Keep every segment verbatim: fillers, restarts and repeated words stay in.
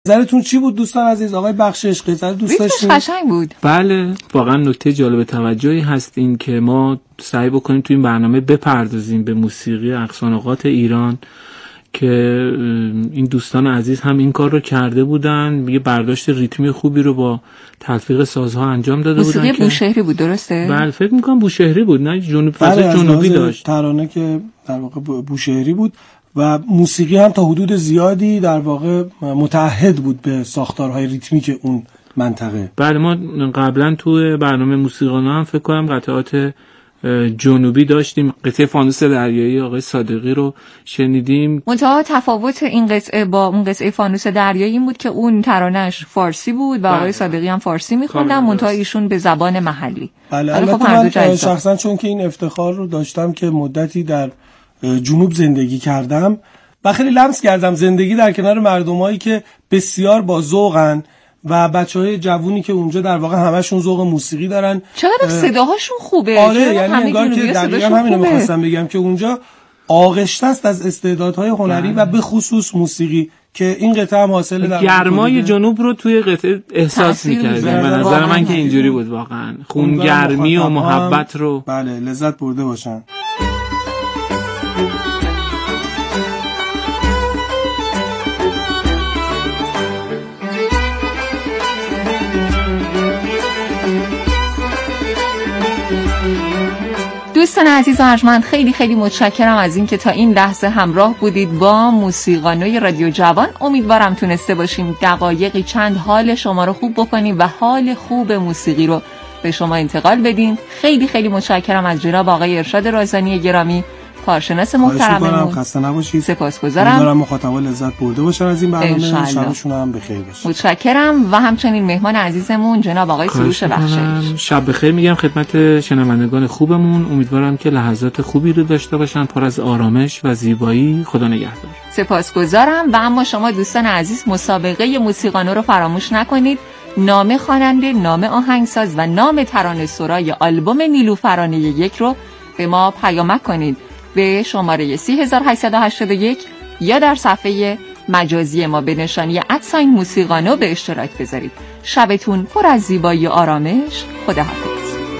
نظرتون چی بود دوستان عزیز؟ آقای بخشش قصه دوست داشتین؟ قشنگ بود. بله واقعا نکته جالب توجهی هست این که ما سعی بکنیم تو این برنامه بپردازیم به موسیقی اقصانقاط ایران که این دوستان عزیز هم این کار رو کرده بودن، یه برداشت ریتمی خوبی رو با تلفیق سازها انجام داده موسیقی بودن. موسیقی بوشهری بود درسته؟ بله فکر می‌کنم بوشهری بود، نه جنوب فضای جنوبی داشت. ترانه که در واقع بوشهری بود و موسیقی هم تا حدود زیادی در واقع متعهد بود به ساختارهای ریتمیک اون منطقه. بله ما قبلا تو برنامه موسیقانا هم فکر کنم قطعات جنوبی داشتیم. قطعه فانوس دریایی آقای صادقی رو شنیدیم. منتها تفاوت این قطعه با اون قطعه فانوس دریایی این بود که اون ترانه‌اش فارسی بود و آقای بله. صادقی هم فارسی می‌خوندن، منتها ایشون به زبان محلی. بله البته من شخصا چون که این افتخار رو داشتم که مدتی در جنوب زندگی کردم و خیلی لمس کردم زندگی در کنار مردمایی که بسیار با ذوقن و بچهای جوونی که اونجا در واقع همشون ذوق موسیقی دارن. چقدر صداهاشون خوبه. آره یعنی انگار که دقیقاً همین رو می‌خواستم بگم که اونجا آغشته است از استعدادهای هنری و به خصوص موسیقی که این قطعه هم حاصل در گرمای جنوب رو توی قطعه احساس می‌کردیم. به نظر من که اینجوری بود واقعاً. خونگرمی و محبت رو بله لذت برده باشن. دوستان عزیز و ارجمند خیلی خیلی متشکرم از این که تا این لحظه همراه بودید با موسیقانوی رادیو جوان. امیدوارم تونسته باشیم دقایقی چند حال شما رو خوب بکنیم و حال خوب موسیقی رو به شما انتقال بدیم. خیلی خیلی متشکرم از جناب آقای ارشاد رازانی گرامی، کارشناس محترممون. خسته نباشید. سپاسگزارم. امیدوارم مخاطبا لذت برده باشن از این برنامه. شبشون هم بخیر باشه. متشکرم و همچنین مهمان عزیزمون جناب آقای سروش بخشش. شب بخیر میگم خدمت شنوندگان خوبمون. امیدوارم که لحظات خوبی رو داشته باشن پر از آرامش و زیبایی. خدا نگهدار. سپاسگزارم و اما شما دوستان عزیز مسابقه موسیقانو رو فراموش نکنید. نام خواننده، نام آهنگساز و نام ترانه‌سرای آلبوم نیلوفرانه یک رو به ما پیامک کنید به شماره سی هزار و هشتصد و هشتاد و یک یا در صفحه مجازی ما به نشانی ادساین موسیقانو به اشتراک بذارید. شبتون پر از زیبایی و آرامش. خداحافظ.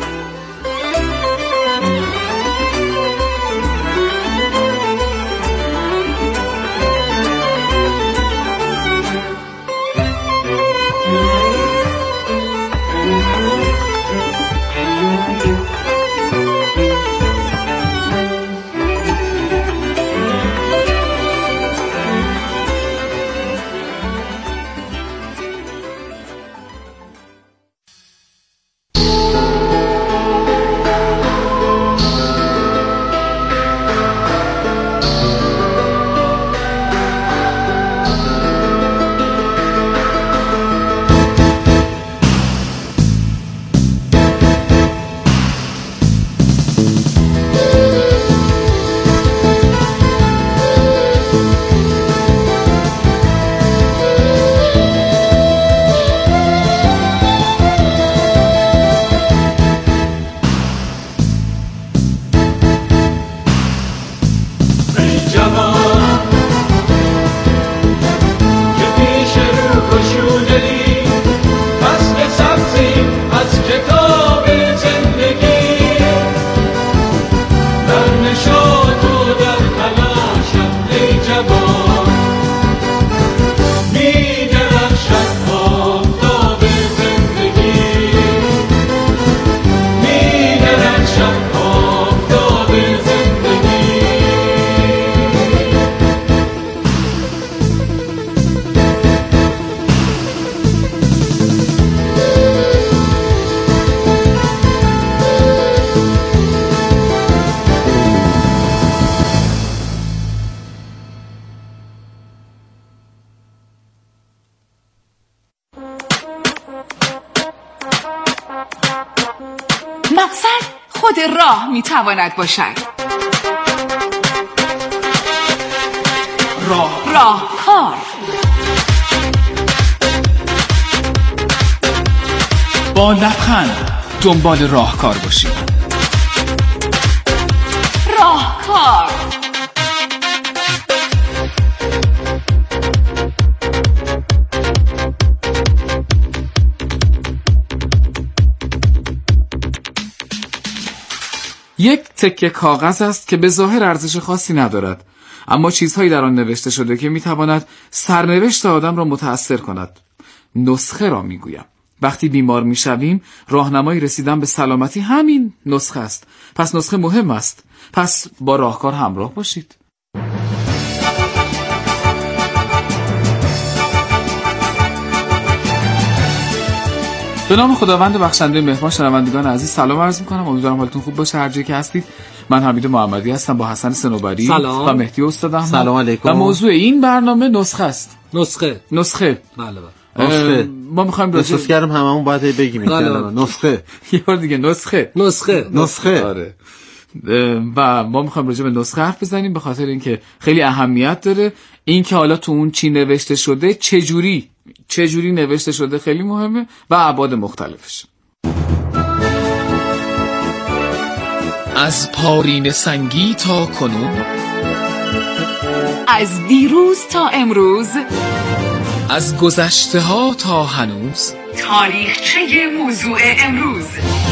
مقصد خود راه میتواند باشد. راه راهکار. با لبخند دنبال راهکار باشید. راهکار. یک تکه کاغذ است که به ظاهر ارزش خاصی ندارد، اما چیزهایی در آن نوشته شده که میتواند سرنوشت آدم را متأثر کند. نسخه را میگویم. وقتی بیمار میشویم راهنمای رسیدن به سلامتی همین نسخه است. پس نسخه مهم است. پس با راهکار همراه باشید. به نام خداوند بخشنده مهربان، شنوندگان عزیز سلام عرض می‌کنم. امیدوارم حالتون خوب باشه هر جایی که هستید. من حمید محمدی هستم با حسن صنوبری سلام. و مهدی استاد احمد. سلام علیکم. و موضوع این برنامه نسخه است. نسخه. نسخه. بله بله. نسخه. ما می‌خوایم راجع به کردم هممون باید بگیم این نسخه. یه بار دیگه نسخه. نسخه. نسخه. آره. و ما می‌خوایم راجع به نسخه حرف بزنیم به خاطر اینکه خیلی اهمیت داره. این که حالا تو اون چی نوشته شده، چه جوری چه جوری نوشته شده خیلی مهمه و ابعاد مختلفش. از پارین سنگی تا کنون، از دیروز تا امروز، از گذشته ها تا هنوز، تاریخچه موضوع امروز.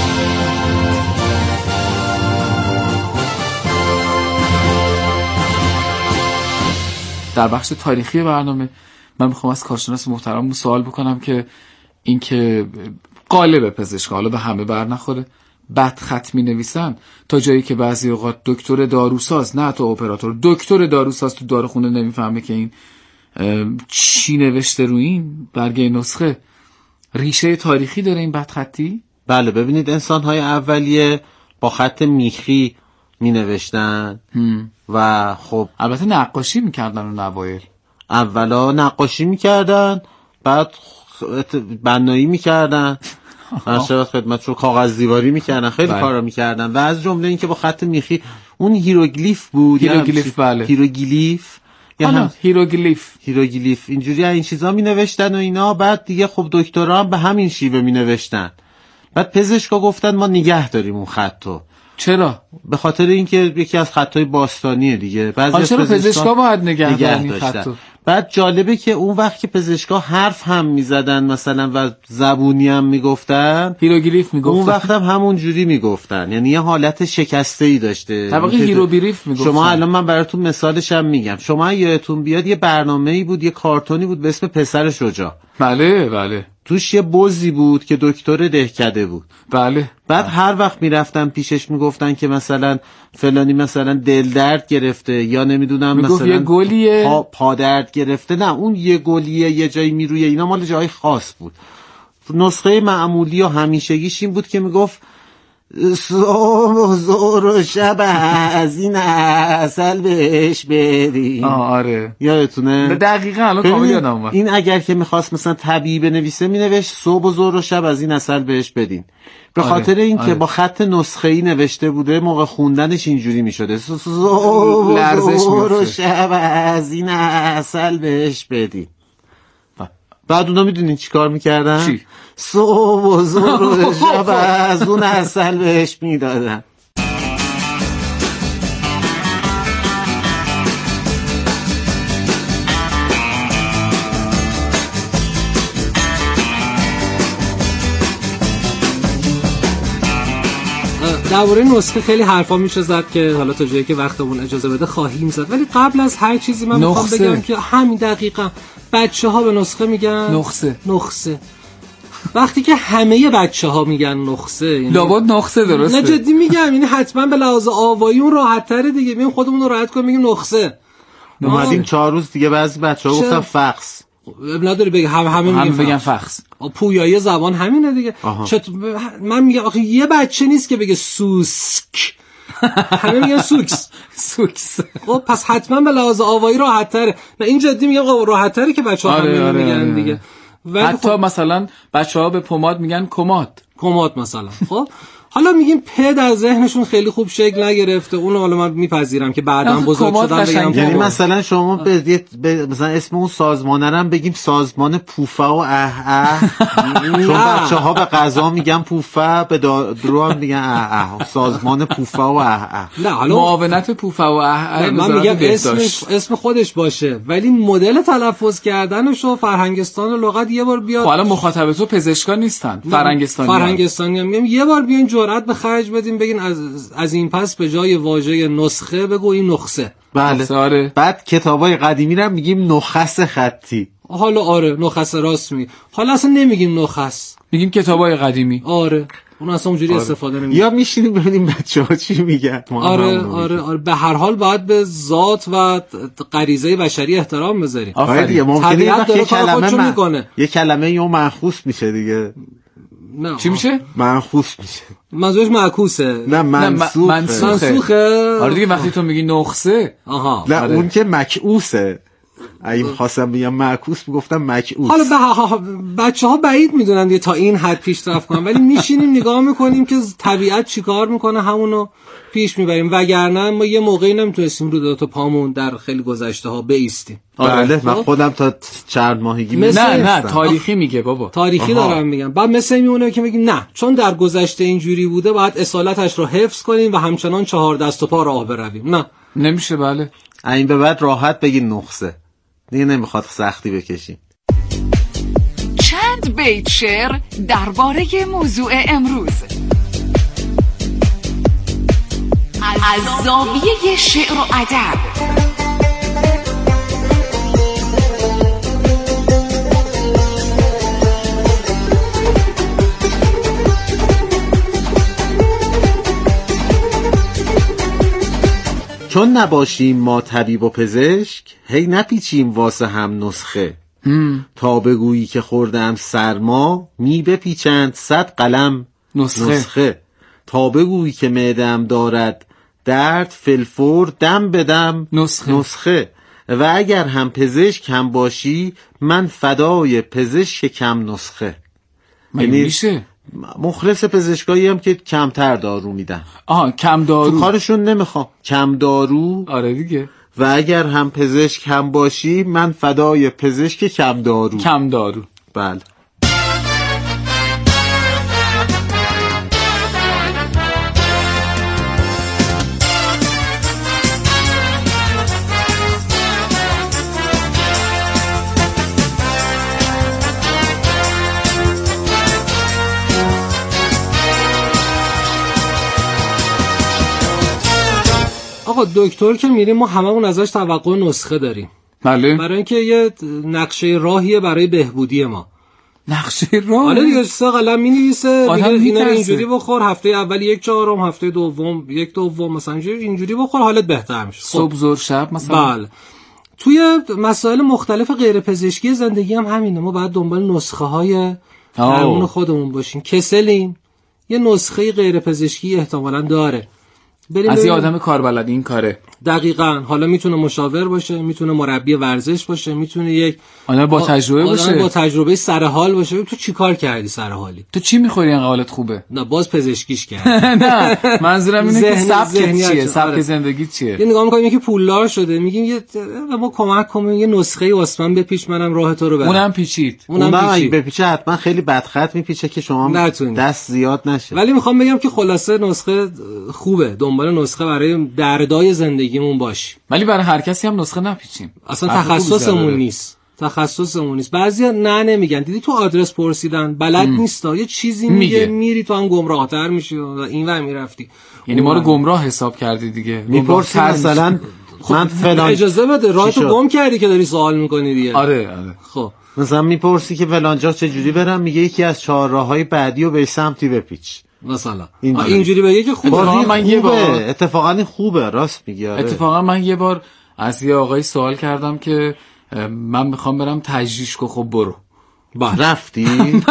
در بخش تاریخی برنامه من میخوام از کارشناس محترم سوال بکنم که این که قالب پزشک حالا به همه بر نخوره، بد خط می نویسن تا جایی که بعضی اوقات دکتر داروساز، نه تو اپراتور، دکتر داروساز تو داروخونه نمیفهمه که این چی نوشته رو این برگه نسخه. ریشه تاریخی داره این بد خطی؟ بله، ببینید انسان‌های اولیه با خط میخی می نوشتن و خب البته نقاشی میکردن اون اوایل. اولا نقاشی میکردن، بعد بنایی میکردن، عرض خدمت شما کاغذ دیواری میکردن، خیلی کارا میکردن و از جمله این که با خط میخی اون هیروگلیف بود. هیروگلیف بله. هیروگلیف یا هم هیروگلیف هیروگلیف اینجوری این چیزا می نوشتن و اینا. بعد دیگه خب دکترا هم به همین شیوه می نوشتن. بعد پزشکا گفتن ما نگه داریم اون خطو. چرا؟ به خاطر اینکه یکی از خطای باستانیه دیگه. بعضی از پزشکا پزشکا باید نگه دارن خطو. بعد جالبه که اون وقت که پزشکا حرف هم میزدن مثلا و زبونی هم میگفتن، هیروگلیف میگفتن. اون وقت هم همون جوری میگفتن، یعنی یه حالت شکسته ای داشته. طبقه هیروگلیف میگفتن. شما الان من براتون مثالش هم میگم. شما یادتون بیاد یه برنامه‌ای بود، یه کارتونی بود به اسم پسر شجاع. بله بله. توش یه بزی بود که دکتر دهکده بود. بله. بعد بله. هر وقت میرفتن پیشش میگفتن که مثلا فلانی مثلا دل درد گرفته یا نمیدونم مثلا یه گلیه پا, پا درد گرفته. نه، اون یه گلیه یه جایی میرویه، اینا مال جای خاص بود. نسخه معمولی و همیشگیش این بود که میگفت صبح و ظهر و شب از این عسل بهش بدین. آره یادتونه؟ دقیقاً الان کامل یادم اومد. این اگر که میخواست مثلا طبیعی بنویسه مینوشت صبح و ظهر و شب از این عسل بهش بدین. به آره. خاطر این آره. که با خط نسخه‌ای نوشته بوده موقع خوندنش اینجوری میشده صبح و ظهر و شب از این عسل بهش بدین. بعد اونا میدونین چی کار میکردن؟ چی؟ صبح و ظهر و شب از اون عسل بهش میدادن. درباره نسخه خیلی حرفا میشه زد که حالا تا جایی که وقتمون اجازه بده خواهیم زد، ولی قبل از هر چیزی من میخوام بگم که همین دقیقاً بچه‌ها به نسخه میگن نسخه. نسخه. وقتی که همه بچه‌ها میگن نسخه، یعنی لابد نسخه درسته. نه جدی میگم، یعنی حتما به لحاظ آوایی اون راحت تره دیگه. میگیم خودمون رو راحت کنیم میگیم نسخه. اومدیم چهار روز دیگه بعضی بچه‌ها گفتن فخس. نداره بگه هم همه هم میگن بگن فخس. پویایی زبان همینه دیگه. چطور من میگم آخه یه بچه نیست که بگه سوسک. همه میگن سوکس. سوکس. خب پس حتما به لحاظ آوایی راحت تره. نه این جدی میگم راحت تره که بچه‌ها آره همین آره میگن آره دیگه. حتی خب مثلا بچه‌ها به پماد میگن کماد. کماد مثلا. خب حالا میگیم پ در ذهنشون خیلی خوب شکل نگرفته. اون حالا من میپذیرم که بعداً بزرگ شدن بگم. یعنی مثلا شما به مثلا اسم اون سازمان هم بگیم سازمان پوفه و اه اه. چون بچه‌ها به غذا میگن پوفه، به درو هم میگن اه اه. سازمان پوفه و اه اه. نه حالا معاونت پوفه و اه اه. من میگم اسمش اسم خودش باشه، ولی مدل تلفظ کردنش و فرهنگستان و لغت یه بار بیاد. حالا مخاطب تو پزشکا نیستن، فرهنگستانی. فرهنگستانی هم میگم یه بار بیان جرأت به خرج بدیم بگین از از این پس به جای واژه نسخه بگو این نخسه. بله. آره. بعد کتابای قدیمی رو میگیم نخس خطی. حالا آره نخس راست می. حالا اصلا نمیگیم نخس. میگیم کتابای قدیمی. آره. اون اصلا اونجوری آره. استفاده نمی‌کنه. یا میشینیم ببینیم بچه‌ها چی میگن. آره آره آره به هر حال باید به ذات و غریزه بشری احترام بذاریم. آره دیگه ممکنه یه کلمه من... میکنه. یه کلمه یه منخوس میشه دیگه. نه چی میشه؟ منخوس میشه. منظورش معکوسه. نه منسوخه. منسوخه. آره دیگه وقتی تو میگی نخسه. آها. نه آره. اون که مکعوسه. اگه می‌خواستم بگم معکوس میگفتم مکعوس. حالا بچه‌ها بعید میدونن دیگه تا این حد پیشرفت کنن ولی میشینیم نگاه میکنیم که طبیعت چیکار میکنه همونو پیش میبریم وگرنه ما یه موقعی نمیتونستیم رو دو تا پامون در خیلی گذشته ها بایستیم. بله من خودم تا چند ماهگی نه نه تاریخی میگه بابا. تاریخی آها. دارم میگم. بعد مثلا میمونه که میگیم نه چون در گذشته اینجوری بوده باید اصالتش رو حفظ کنیم و همچنان چهار دست و پا راه برویم. نه نمیشه. بله این به بعد راحت بگین نخسه دیگه نمیخواد سختی بکشیم. چند بیت شعر درباره موضوع امروز از زاویه شعر و ادب. چون نباشیم ما طبیب و پزشک هی نپیچیم واسه هم نسخه هم. تا بگویی که خوردم سرما می بپیچند صد قلم نسخه, نسخه. تا بگویی که معده‌ام دارد درد فلفور دم بدم نسخه. نسخه و اگر هم پزشک هم باشی من فدای پزشک کم نسخه. یعنی میشه مخلص پزشکایی هم که کمتر دارو میدن. آها کم دارو تو کارشون نمیخوام کم دارو. آره دیگه. و اگر هم پزشک هم باشی من فدای پزشک کم دارو. کم دارو. بله. آقا دکتر که میریم ما هممون ازش توقع نسخه داریم. بله. برای اینکه یه نقشه راهیه برای بهبودی ما. نقشه راه؟ حالا دیگه سه قلم می‌نویسه میگه اینا رو اینجوری بخور، هفته اول یک چهارم، هفته دوم یک دوم مثلا اینجوری بخور حالت بهتر میشه. صبح ظهر شب مثلا. بله. توی مسائل مختلف غیر پزشکی زندگی هم همینه. ما باید دنبال نسخه های درمون خودمون باشیم. کسلیم یه نسخه غیر پزشکی احتمالاً داره. از یه آدم کاربلد این کاره. دقیقاً. حالا میتونه مشاور باشه، میتونه مربی ورزش باشه، میتونه یک آدم با تجربه آدم باشه، با تجربه سر حال باشه. تو چی کار کردی سر حالی؟ تو چی میخوری اینقدر حالت خوبه؟ نه باز پزشکیش کردی. نه منظورم اینه که سبک چیه، سبک زندگی چیه. یه نگاه میکنیم یکی پولدار شده میگیم یه ما کمک کنیم یه نسخه واسه بپیچ منم راه تو رو برم. اونم پیچید. اونم پیچید. بپیچه حتما خیلی بدخط میپیچه که شما نتونید. دست زیاد نشه. ولی میخوام بگم که خلاصه نسخه خوبه. دنبال نسخه برای دردای زندگیمون باش. ولی برای هر کسی هم نسخه نپیچیم. اصلا تخصصمون نیست. تخصصمون نیست. بعضیا نه نمیگن. دیدی تو آدرس پرسیدن بلد نیستا یه چیزی میگه میری تو هم گمراه‌تر میشی و اینور میرفتی. یعنی ما رو گمراه حساب کردی دیگه. میپرسی مثلا من فلان اجازه بده راهتو گم کردی که داری سوال میکنی دیگه. آره آره. خب مثلا میپرسی که فلان جا چه جوری برم میگه یکی از چهار راههای بعدی رو به سمتی بپیچ. مثلا اینجوری, اینجوری بگه که خوبه. من خوبه. یه بار اتفاقا این خوبه راست میگی. آره. اتفاقا من یه بار از یه آقای سوال کردم که من میخوام برم تجریش کو خب برو. با رفتی؟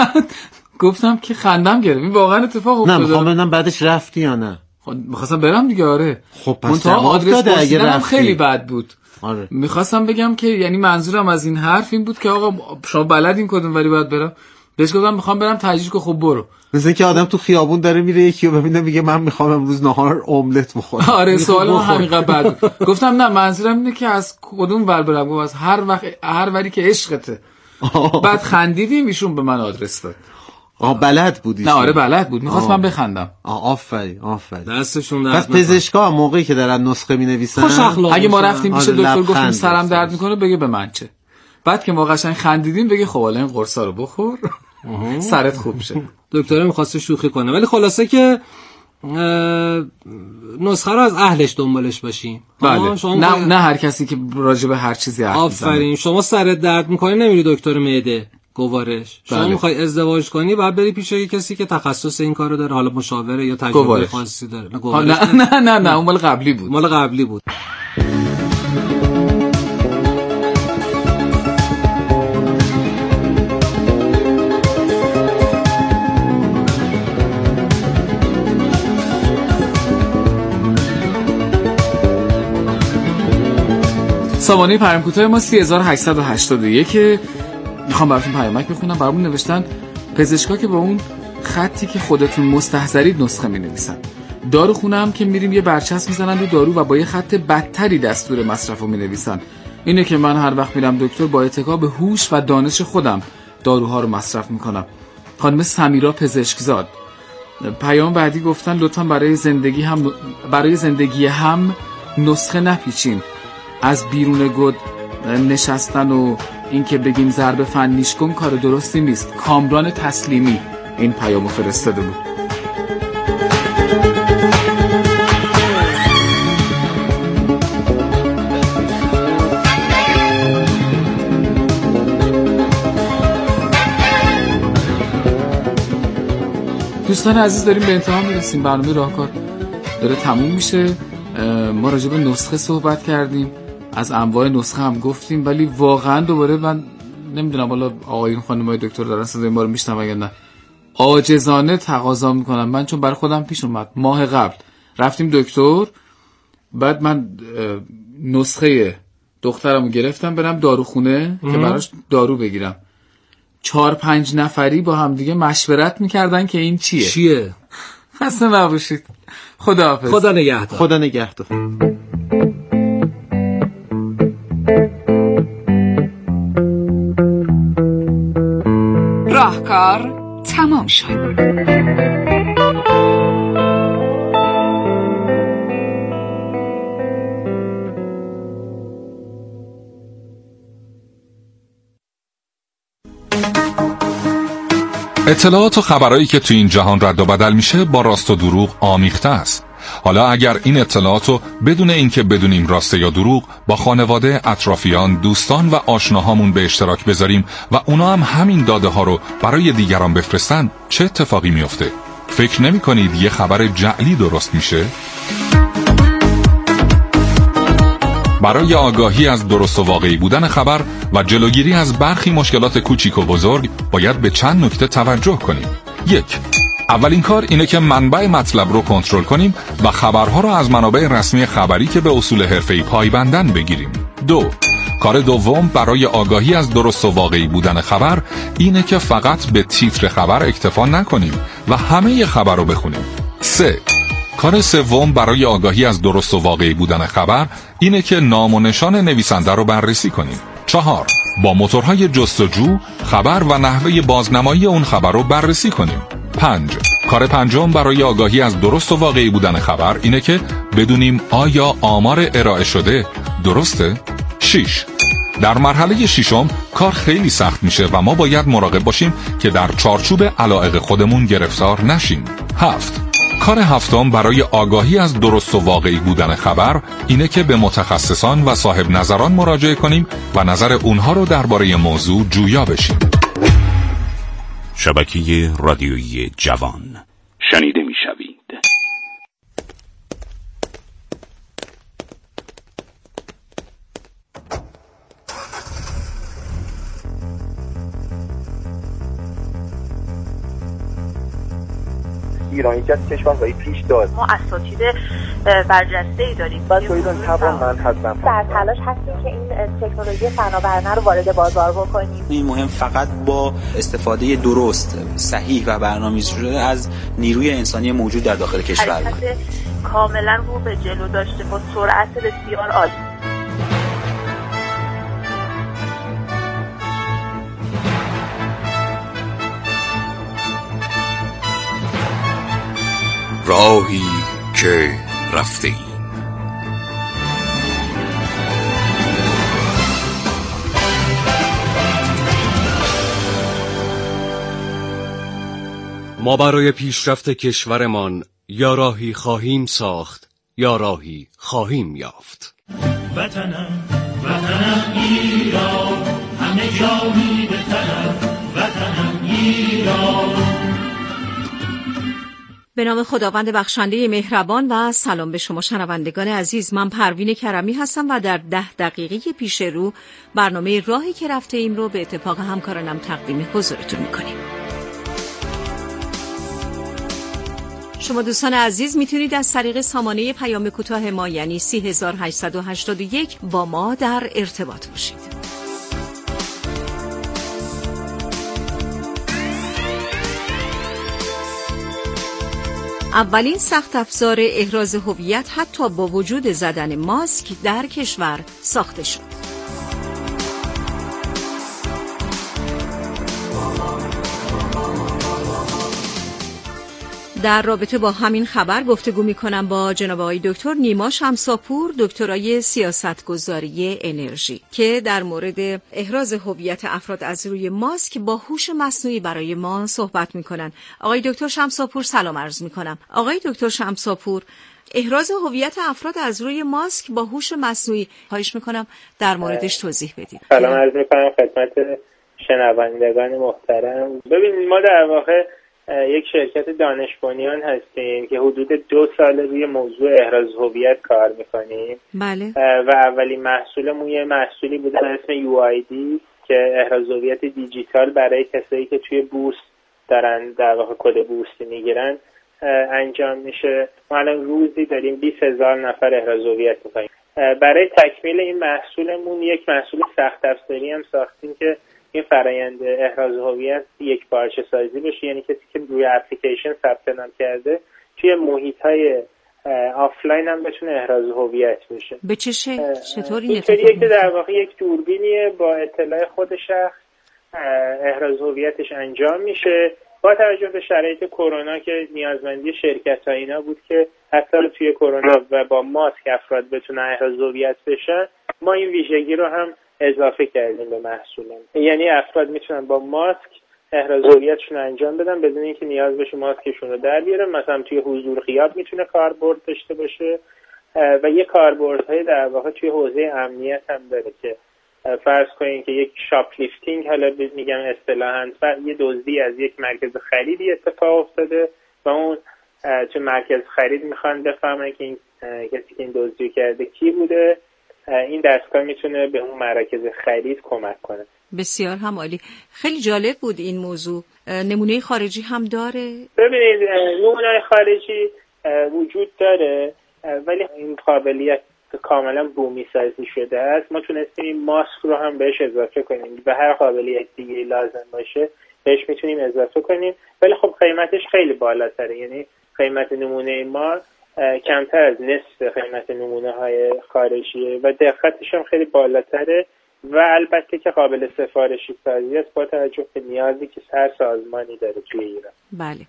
گفتم که خندم گرفت. این واقعا اتفاق افتاد. نه میخوام ببینم بعدش رفتی یا نه. خب میخواستم برم دیگه. آره. خب پس آدرس پرسیدنم خیلی بد بود. آره. میخواستم بگم که یعنی منظورم از این حرف این بود که آقا شما بلدین کدوم ولی باید برم. بهش گفتم میخوام برم تجریش کو خب برو. مثلا که آدم تو خیابون داره میره یکی رو ببینه میگه من میخوام امروز نهار املت بخورم. آره سوال من همینقدر بد بود. گفتم نه منظورم اینه که از کدوم ور برم. از هر وقت هر وری که عشقته. بعد خندیدیم ایشون به من آدرس داد. آه بلد بودی؟ نه آره بلد بود. میخواست من بخندم. آفرین آفرین. دستشون درد. پس پزشکا موقعی که دارن نسخه مینویسن اگه ما رفتیم پیش دکتر گفتیم سرم درد میکنه بگه به من چه. بعد که ما قشنگ خندیدیم بگه خب حالا این قرصا رو بخور. سرت خوب شه. دکتر می‌خواسته شوخی کنه، ولی خلاصه که نسخه رو از اهلش دنبالش باشیم. بله. شما نه خواهی... نه هر کسی که راجع به هر چیزی حرف میزنه. آفرین. شما سرت درد میکنه نمیری دکتر معده گوارش. شما بله. میخوای ازدواج کنی بعد بری پیش کسی که تخصص این کارو داره، حالا مشاوره یا تجربه گوارش. خاصی داره. نه نه نه نه, نه. اون مال قبلی بود. مال قبلی بود. سامانه پیام کوتاه ما سه هزار و هشتصد و هشتاد و یک. میخوام براتون پیامک بخونم. برامون نوشتن پزشکا که با اون خطی که خودتون مستحضرید نسخه می‌نویسن. داروخونه هم که میریم یه برچسب میزنن رو دارو و با یه خط بدتری دستور مصرفو مینویسن. اینه که من هر وقت میرم دکتر با اتکا به هوش و دانش خودم داروها رو مصرف میکنم. خانم سمیرا پزشکزاد. پیام بعدی گفتن لطفا برای زندگی هم برای زندگی هم نسخه نپیچین. از بیرون گود نشستن و اینکه بگیم ضرب فنیش کن کار درستی نیست. کامران تسلیمی این پیامو فرستاده بود. دوستان عزیز داریم به انتها میرسیم. برنامه راهکار داره تموم میشه. ما راجع به نسخه صحبت کردیم، از انواع نسخه هم گفتیم، ولی واقعا دوباره من نمیدونم حالا آقایون خانمای دکتر دارن صدای ما رو میشنون یا نه، عاجزانه تقاضا میکنم. من چون برای خودم پیش اومد ماه قبل رفتیم دکتر، بعد من نسخه دخترمو گرفتم برم داروخونه که براش دارو بگیرم. چهار پنج نفری با هم دیگه مشورت میکردن که این چیه چیه خسته نباشید. خدا حافظ. خدا نگهدار. خدا نگهدار. راهکار تمام شد. اطلاعات و خبرایی که تو این جهان رد و بدل میشه با راست و دروغ آمیخته است. حالا اگر این اطلاعاتو بدون اینکه بدونیم راسته یا دروغ با خانواده، اطرافیان، دوستان و آشناهامون به اشتراک بذاریم و اونا هم همین داده ها رو برای دیگران بفرستن، چه اتفاقی میفته؟ فکر نمی کنید یه خبر جعلی درست میشه؟ برای آگاهی از درست و واقعی بودن خبر و جلوگیری از برخی مشکلات کوچیک و بزرگ باید به چند نکته توجه کنیم. یک، اولین کار اینه که منبع مطلب رو کنترل کنیم و خبرها رو از منابع رسمی خبری که به اصول حرفه‌ای پایبندن بگیریم. دو، کار دوم برای آگاهی از درست و واقعی بودن خبر اینه که فقط به تیتر خبر اکتفا نکنیم و همه خبر رو بخونیم. سه، کار سوم برای آگاهی از درست و واقعی بودن خبر اینه که نام و نشان نویسنده رو بررسی کنیم. چهار، با موتورهای جستجو خبر و نحوه بازنمایی اون خبر رو بررسی کنیم. پنج، کار پنجم برای آگاهی از درست و واقعی بودن خبر اینه که بدونیم آیا آمار ارائه شده درسته؟ شش، در مرحله ششم کار خیلی سخت میشه و ما باید مراقب باشیم که در چارچوب علایق خودمون گرفتار نشیم. هفت، کار هفتم برای آگاهی از درست و واقعی بودن خبر اینه که به متخصصان و صاحب نظران مراجعه کنیم و نظر اونها رو درباره موضوع جویا بشیم. شبکه رادیویی جوان شنیده میشوید. ایران یکی از کشورهای پیش داد. ما اساتید برجسته‌ای داریم. بچه‌ها ایران توانمند هستن. در تلاش هستیم که این تکنولوژی فناورانه رو وارد بازار بکنیم. این مهم فقط با استفاده درست، صحیح و برنامه‌ریزی شده از نیروی انسانی موجود در داخل کشور بود. کاملا رو به جلو داشته با سرعت بسیار عالی. راهی که رفته ایم. ما برای پیشرفت کشورمان یا راهی خواهیم ساخت یا راهی خواهیم یافت. وطنم وطنم ایران، همه جایی بهترم. وطنم ایران. به نام خداوند بخشنده مهربان و سلام به شما شنوندگان عزیز. من پروین کرمی هستم و در ده دقیقه پیش رو برنامه راهی که رفته ایم رو به اتفاق همکارانم تقدیم حضورتون میکنیم. شما دوستان عزیز میتونید از طریق سامانه پیام کوتاه ما یعنی سه هزار و هشتصد و هشتاد و یک با ما در ارتباط باشید. اولین سخت افزار احراز هویت حتی با وجود زدن ماسک در کشور ساخته شد. در رابطه با همین خبر گفتگو می‌کنم با جناب آقای دکتر نیما شمساپور، دکترای سیاستگذاری انرژی، که در مورد احراز هویت افراد از روی ماسک با هوش مصنوعی برای ما صحبت می‌کنن. آقای دکتر شمساپور سلام عرض می‌کنم. آقای دکتر شمساپور، احراز هویت افراد از روی ماسک با هوش مصنوعی، خواهش می‌کنم در موردش توضیح بدید. سلام عرض می‌کنم خدمت شنوندگان محترم. ببینید ما در واقع یک شرکت دانش بنیان هستیم که حدود دو سال روی موضوع احراز هویت کار میکنیم. بله. و اولین محصولمون یه محصولی بوده به اسم یو آی دی که احراز هویت دیجیتال برای کسایی که توی بورس دارن در واقع کد بورسی میگیرن انجام میشه. ما الان روزی داریم بیست هزار نفر احراز هویت میکنیم. برای تکمیل این محصولمون یک محصول سخت افزاری هم ساختیم که این فرآیند احراز هویت یک پارچه سازی بشه، یعنی کسی که روی اپلیکیشن ثبت نام کرده توی محیط‌های آفلاین هم بتونه احراز هویت بشه. به چه شکل؟ چطور این اتفاق میفته؟ در واقع یک دوربینیه با اطلاع خود شخص احراز هویتش انجام میشه. با توجه به شرایط کرونا که نیازمندی شرکت‌ها اینا بود که حتی توی کرونا و با ماسک افراد بتونن احراز هویت بشن، ما این ویژگی رو هم اضافه کردیم به محصولمون. یعنی افراد میتونن با ماسک احراز هویتشون انجام بدن بدون اینکه نیاز بشه ماسکشون رو در بیارن. مثلا توی حضور غیاب میتونه کاربرد داشته باشه و یه کاربردهای در واقع توی حوزه امنیت هم داره که فرض کنین که یک شاپلیفتینگ، حالا میگم اصطلاحاً، یه دزدی از یک مرکز خریدی اتفاق افتاده و اون توی مرکز خرید میخوان بفهمن که این کسی که این دزدی کرده کی بوده. این دستگاه میتونه به اون مراکز خرید کمک کنه. بسیار هم عالی. خیلی جالب بود این موضوع. نمونه خارجی هم داره؟ ببینید نمونه خارجی وجود داره ولی این قابلیت کاملا بومی سازی شده است. ما تونستیم این ماسک رو هم بهش اضافه کنیم و هر قابلیت دیگه لازم باشه بهش میتونیم اضافه کنیم، ولی خب قیمتش خیلی بالاتره. یعنی قیمت نمونه ما کمتر از نصف قیمت نمونه های خارجیه و دقتش هم خیلی بالاتره و البته که قابل سفارشی سازی است با توجه به نیازی که هر سازمانی داره توی ایران. بله.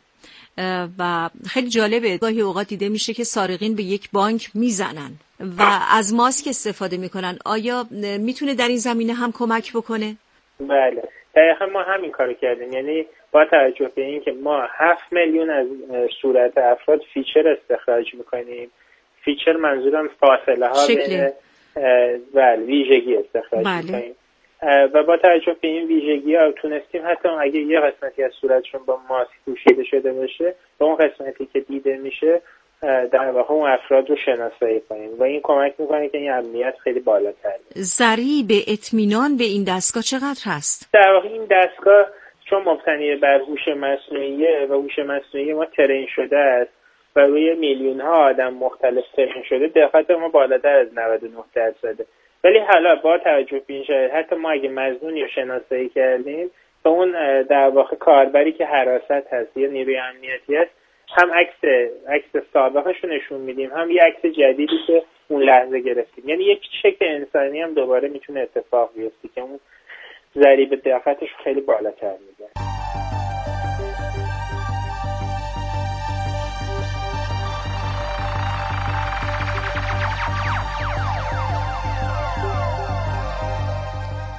و خیلی جالبه گاهی اوقات دیده میشه که سارقین به یک بانک میزنن و از ماسک استفاده میکنن. آیا میتونه در این زمینه هم کمک بکنه؟ بله دقیقا ما همین کارو کردیم. یعنی با توجه به این که ما هفت میلیون از صورت افراد فیچر استخراج میکنیم، فیچر منظورم فاصله ها بین بله ویژگی استخراج بله. میکنیم و با توجه به این ویژگی ها تونستیم حتی اگه یه قسمتی از صورتشون با ماسک پوشیده شده باشه و اون قسمتی که دیده میشه در واقع اون افراد رو شناسایی کنیم و این کمک میکنه که این امنیت خیلی بالاتر بشه. ضریب اطمینان به این دستگاه چقدر هست؟ در واقع این دستگاه چون مبتنی بر هوش مصنوعیه و هوش مصنوعی ما ترین شده است و روی میلیون ها آدم مختلف ترین شده، دقت ما بالاتر از نود و نه درصده. ولی حالا با توجه به این شرایط حتی ما اگه مظنونی رو شناسایی کردیم به اون در واقع کاربری که حراست هست یا نیروی امنیتی هست هم عکس عکس سابقش رو نشون میدیم، هم یه عکس جدیدی که اون لحظه گرفتیم. یعنی یک چک انسانی هم دوباره میتونه اتفاق بیفته که اون ضریب دقتش خیلی بالاتر میده.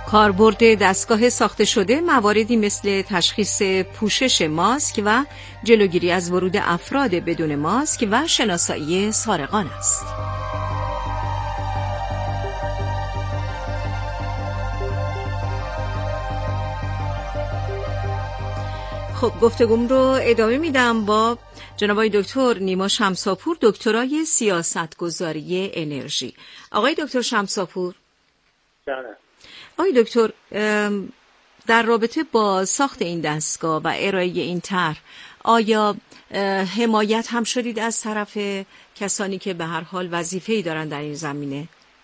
کاربرد دستگاه ساخته شده مواردی مثل تشخیص پوشش ماسک و جلوگیری از ورود افراد بدون ماسک و شناسایی سارقان است. خب گفتگوم رو ادامه میدم با جناب آقای دکتر نیما شمساپور، دکترای سیاستگذاری انرژی. آقای دکتر شمساپور، جانم. آقای دکتر، در رابطه با ساخت این دستگاه و ارائه این طرح آیا حمایت هم شدید از طرف کسانی که به هر حال وظیفه‌ای دارن در این زمینه؟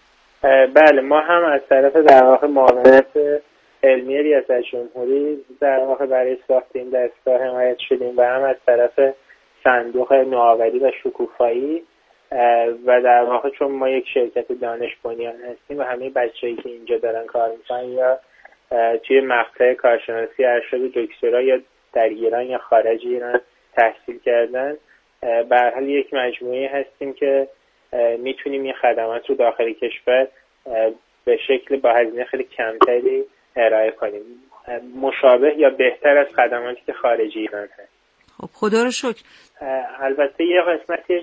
بله، ما هم از طرف در واقع معاونت علمی ریاست جمهوری در واقع برای ساخت این دستگاه حمایت شدیم و هم از طرف صندوق نوآوری و شکوفایی و در واقع چون ما یک شرکت دانش بنیان هستیم و همه بچه‌ای که اینجا دارن کار میکنن یا توی مقطع کارشناسی ارشد دکترا یا در ایران یا خارج ایران تحصیل کردن، به هر حال یک مجموعه هستیم که میتونیم این خدمات رو داخل کشور به شکل با هزینه خیلی کمتری ارائه کنیم، مشابه یا بهتر از خدماتی که خارج ایران هست. خب خدا رو شکر. البته یه قسمتش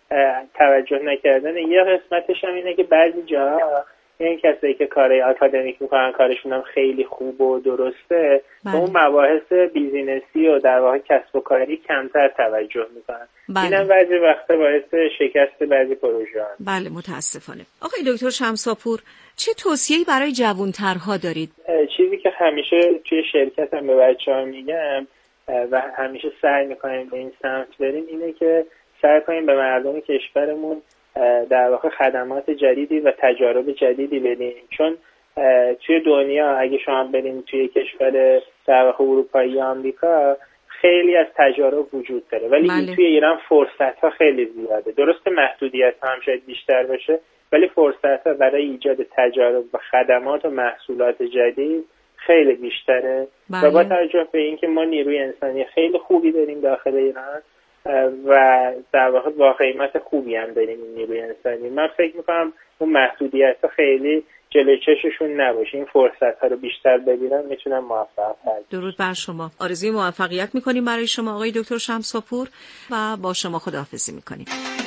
توجه نکردن، یه قسمتش هم اینه که بعضی جاها این کسایی که کارهای آکادمیک میکنن کارشون هم خیلی خوب و درسته، به اون مباحث بیزینسی و در واقع کسب و کاری کمتر توجه میکنن. بله. اینم بعضی وقتا باعث شکست بعضی پروژه هست. بله متاسفانه. آقای دکتر شمساپور، چه توصیه‌ای برای جوانترها دارید؟ چیزی که همیشه توی شرکتم به بچه‌ها میگم و همیشه سعی میکنیم به این سمت بریم اینه که سعی کنیم به مردم کشورمون در واقع خدمات جدیدی و تجارب جدیدی بدیم، چون توی دنیا اگه شما بریم توی کشور در واقع اروپایی یا آمریکا خیلی از تجارب وجود داره، ولی بله. توی ایران فرصت ها خیلی زیاده. درست محدودیت ها هم شاید بیشتر باشه، ولی فرصت ها برای ایجاد تجارب و خدمات و محصولات جدید خیلی بیشتره. بله. و با توجه به اینکه ما نیروی انسانی خیلی خوبی داریم داخل ایران و در واقع با قیمت خوبی هم داریم این نیروی انسانی، من فکر میکنم اون محدودیت ها خیلی جلوی چششون نباشه، این فرصت ها رو بیشتر بگیرن میتونن موفق باشن. درود بر شما. آرزوی موفقیت میکنیم برای شما آقای دکتر شمساپور و با شما خداحافظی میکنیم.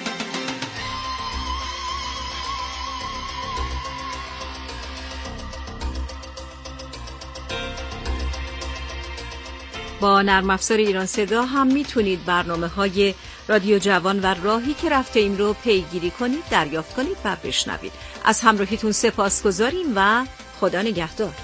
با نرم افزار ایران صدا هم میتونید برنامه‌های رادیو جوان و راهی که رفته ایم رو پیگیری کنید، دریافت کنید و بشنوید. از همراهیتون سپاسگزاریم و خدا نگهدار.